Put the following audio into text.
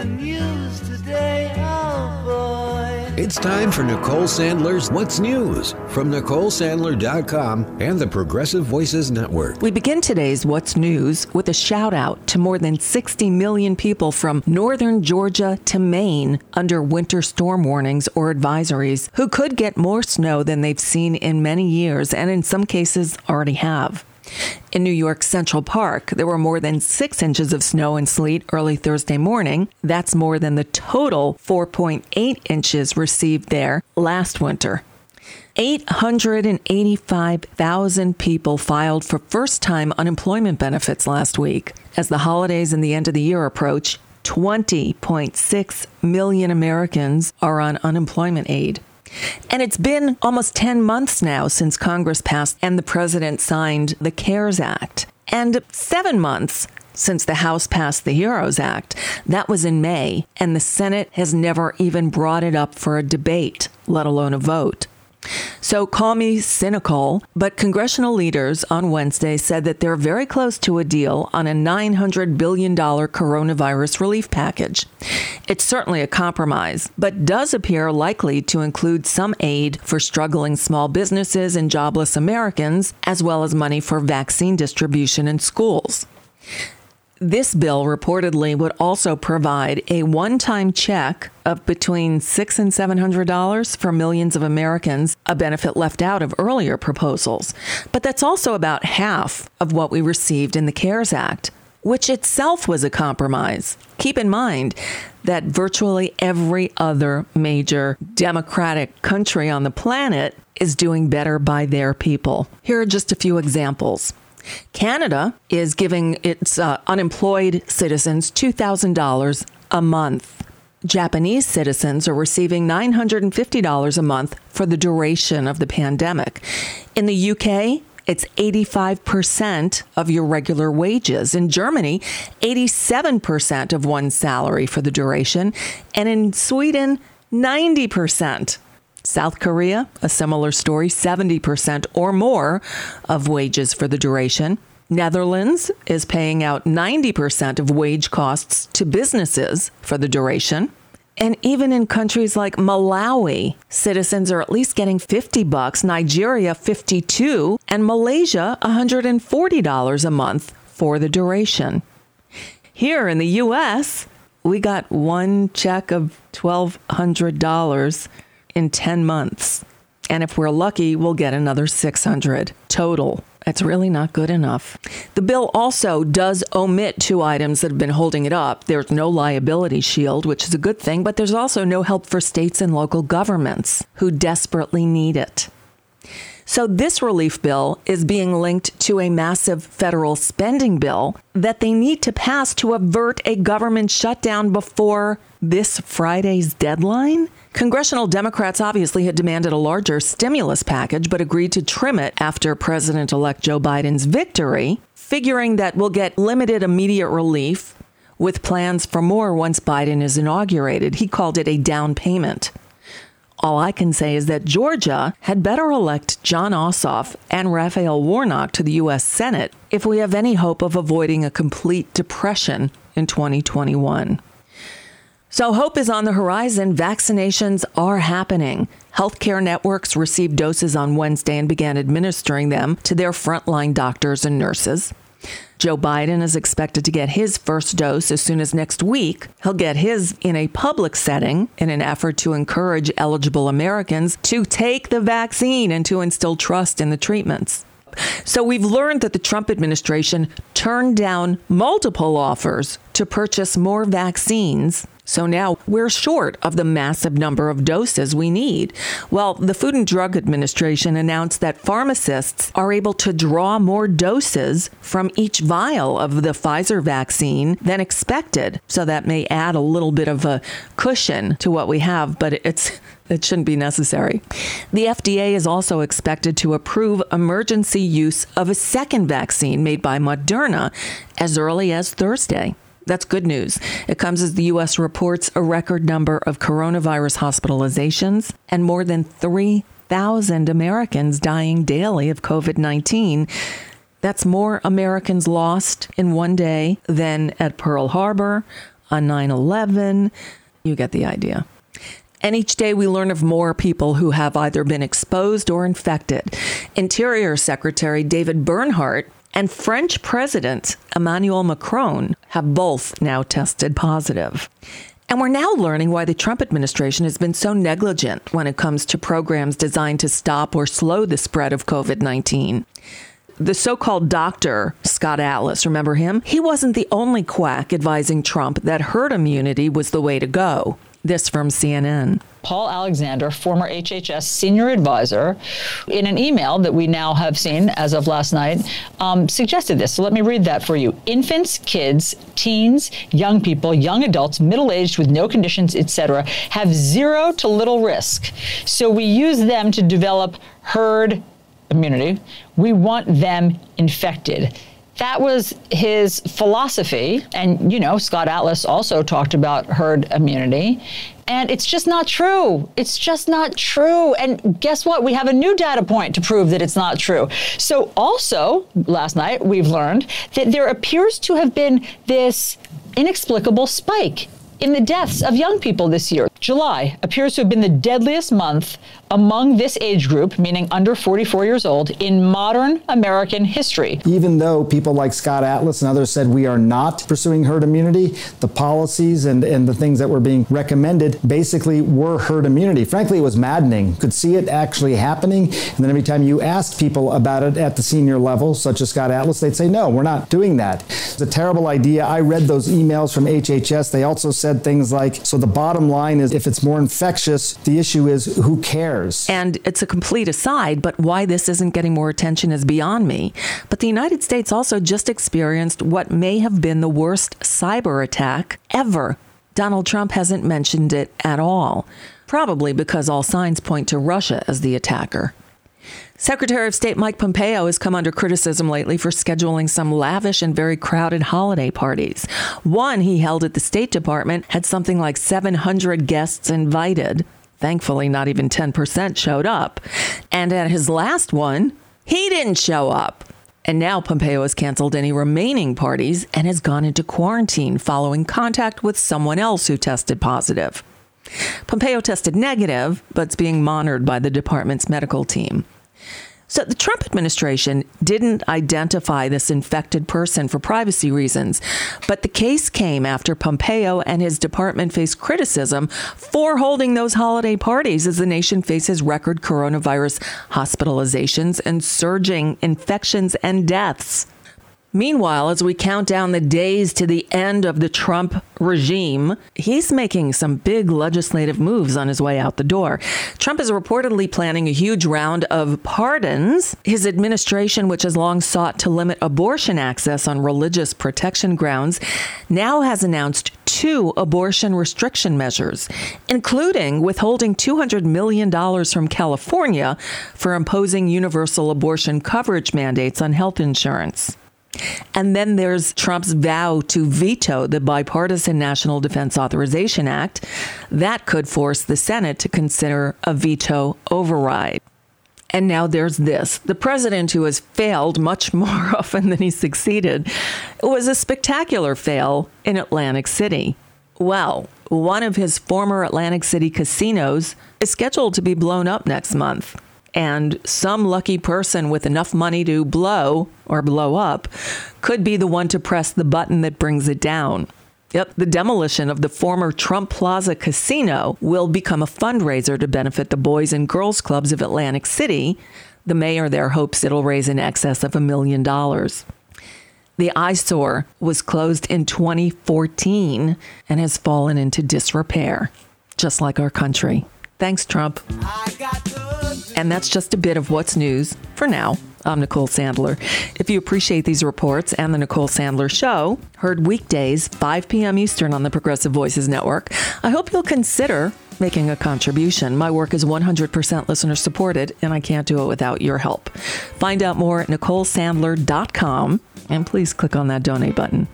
the news today, oh boy. It's time for Nicole Sandler's What's News from NicoleSandler.com and the Progressive Voices Network. We begin today's What's News with a shout out to more than 60 million people from northern Georgia to Maine under winter storm warnings or advisories who could get more snow than they've seen in many years and in some cases already have. In New York's Central Park, there were more than 6 inches of snow and sleet early Thursday morning. That's more than the total 4.8 inches received there last winter. 885,000 people filed for first-time unemployment benefits last week. As the holidays and the end of the year approach, 20.6 million Americans are on unemployment aid. And it's been almost 10 months now since Congress passed and the president signed the CARES Act. And 7 months since the House passed the HEROES Act. That was in May, and the Senate has never even brought it up for a debate, let alone a vote. So call me cynical, but congressional leaders on Wednesday said that they're very close to a deal on a $900 billion coronavirus relief package. It's certainly a compromise, but does appear likely to include some aid for struggling small businesses and jobless Americans, as well as money for vaccine distribution in schools. This bill reportedly would also provide a one-time check of between $600 and $700 for millions of Americans, a benefit left out of earlier proposals. But that's also about half of what we received in the CARES Act, which itself was a compromise. Keep in mind that virtually every other major democratic country on the planet is doing better by their people. Here are just a few examples. Canada is giving its unemployed citizens $2,000 a month. Japanese citizens are receiving $950 a month for the duration of the pandemic. In the UK, it's 85% of your regular wages. In Germany, 87% of one's salary for the duration. And in Sweden, 90%. South Korea, a similar story, 70% or more of wages for the duration. Netherlands is paying out 90% of wage costs to businesses for the duration. And even in countries like Malawi, citizens are at least getting $50, Nigeria $52, and Malaysia $140 a month for the duration. Here in the U.S., we got one check of $1,200 in 10 months. And if we're lucky, we'll get another $600 total. That's really not good enough. The bill also does omit 2 items that have been holding it up. There's no liability shield, which is a good thing, but there's also no help for states and local governments who desperately need it. So this relief bill is being linked to a massive federal spending bill that they need to pass to avert a government shutdown before this Friday's deadline. Congressional Democrats obviously had demanded a larger stimulus package, but agreed to trim it after President-elect Joe Biden's victory, figuring that we'll get limited immediate relief with plans for more once Biden is inaugurated. He called it a down payment. All I can say is that Georgia had better elect Jon Ossoff and Raphael Warnock to the U.S. Senate if we have any hope of avoiding a complete depression in 2021. So hope is on the horizon. Vaccinations are happening. Healthcare networks received doses on Wednesday and began administering them to their frontline doctors and nurses. Joe Biden is expected to get his first dose as soon as next week. He'll get his in a public setting in an effort to encourage eligible Americans to take the vaccine and to instill trust in the treatments. So we've learned that the Trump administration turned down multiple offers to purchase more vaccines. So now we're short of the massive number of doses we need. Well, the Food and Drug Administration announced that pharmacists are able to draw more doses from each vial of the Pfizer vaccine than expected. So that may add a little bit of a cushion to what we have, but it shouldn't be necessary. The FDA is also expected to approve emergency use of a second vaccine made by Moderna as early as Thursday. That's good news. It comes as the U.S. reports a record number of coronavirus hospitalizations and more than 3,000 Americans dying daily of COVID-19. That's more Americans lost in one day than at Pearl Harbor, on 9/11. You get the idea. And each day we learn of more people who have either been exposed or infected. Interior Secretary David Bernhardt and French President Emmanuel Macron have both now tested positive. And we're now learning why the Trump administration has been so negligent when it comes to programs designed to stop or slow the spread of COVID-19. The so-called doctor, Scott Atlas, remember him? He wasn't the only quack advising Trump that herd immunity was the way to go. This from CNN. Paul Alexander, former HHS senior advisor, in an email that we now have seen as of last night, suggested this. So let me read that for you. Infants, kids, teens, young people, young adults, middle-aged with no conditions, etc., have zero to little risk. So we use them to develop herd immunity. We want them infected. That was his philosophy. And, you know, Scott Atlas also talked about herd immunity. And it's just not true. It's just not true. And guess what? We have a new data point to prove that it's not true. So also, last night, we've learned that there appears to have been this inexplicable spike in the deaths of young people this year. July appears to have been the deadliest month among this age group, meaning under 44 years old, in modern American history. Even though people like Scott Atlas and others said we are not pursuing herd immunity, the policies and the things that were being recommended basically were herd immunity. Frankly, it was maddening. You could see it actually happening. And then every time you asked people about it at the senior level, such as Scott Atlas, they'd say, no, we're not doing that. It's a terrible idea. I read those emails from HHS. They also said things like, so the bottom line is if it's more infectious, the issue is who cares? And it's a complete aside, but why this isn't getting more attention is beyond me. But the United States also just experienced what may have been the worst cyber attack ever. Donald Trump hasn't mentioned it at all, probably because all signs point to Russia as the attacker. Secretary of State Mike Pompeo has come under criticism lately for scheduling some lavish and very crowded holiday parties. One he held at the State Department had something like 700 guests invited. Thankfully, not even 10% showed up. And at his last one, he didn't show up. And now Pompeo has canceled any remaining parties and has gone into quarantine following contact with someone else who tested positive. Pompeo tested negative, but is being monitored by the department's medical team. So the Trump administration didn't identify this infected person for privacy reasons, but the case came after Pompeo and his department faced criticism for holding those holiday parties as the nation faces record coronavirus hospitalizations and surging infections and deaths. Meanwhile, as we count down the days to the end of the Trump regime, he's making some big legislative moves on his way out the door. Trump is reportedly planning a huge round of pardons. His administration, which has long sought to limit abortion access on religious protection grounds, now has announced 2 abortion restriction measures, including withholding $200 million from California for imposing universal abortion coverage mandates on health insurance. And then there's Trump's vow to veto the Bipartisan National Defense Authorization Act. That could force the Senate to consider a veto override. And now there's this. The president, who has failed much more often than he succeeded, was a spectacular fail in Atlantic City. Well, one of his former Atlantic City casinos is scheduled to be blown up next month. And some lucky person with enough money to blow or blow up could be the one to press the button that brings it down. Yep, the demolition of the former Trump Plaza Casino will become a fundraiser to benefit the Boys and Girls Clubs of Atlantic City. The mayor there hopes it'll raise in excess of $1 million. The eyesore was closed in 2014 and has fallen into disrepair, just like our country. Thanks, Trump. And that's just a bit of what's news for now. I'm Nicole Sandler. If you appreciate these reports and the Nicole Sandler Show, heard weekdays, 5 p.m. Eastern on the Progressive Voices Network, I hope you'll consider making a contribution. My work is 100% listener supported, and I can't do it without your help. Find out more at NicoleSandler.com, and please click on that donate button.